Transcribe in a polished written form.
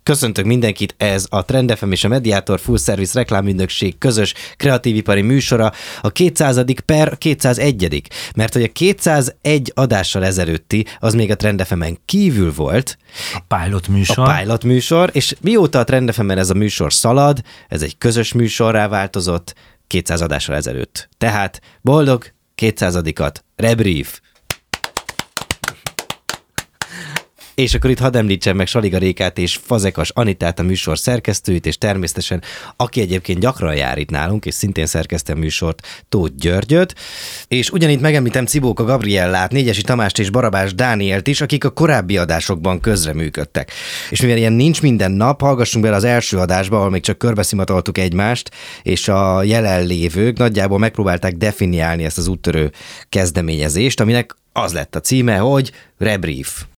Köszöntök mindenkit, ez a Trend FM és a Mediator Full Service reklámügynökség közös kreatívipari műsora, a 200. per 201. Mert hogy a 201 adással ezelőtti, az még a Trend FM-en kívül volt. A pilot műsor, és mióta a Trend FM-en ez a műsor szalad, ez egy közös műsorrá változott 200 adással ezelőtt. Tehát boldog 200-at, rebrief! És akkor itt hadd említsem meg Saliga Rékát és Fazekas Anitát, a műsor szerkesztőit, és természetesen, aki egyébként gyakran jár itt nálunk, és szintén szerkeszti a műsort, Tóth Györgyöt. És ugyanitt megemlítem Cibóka Gabriellát, Négyesi Tamást és Barabás Dánielt is, akik a korábbi adásokban közreműködtek. És mivel ilyen nincs minden nap, hallgassunk bele az első adásba, ahol még csak körbeszimatoltuk egymást, és a jelenlévők nagyjából megpróbálták definiálni ezt az úttörő kezdeményezést, aminek az lett a címe, hogy Rebrief.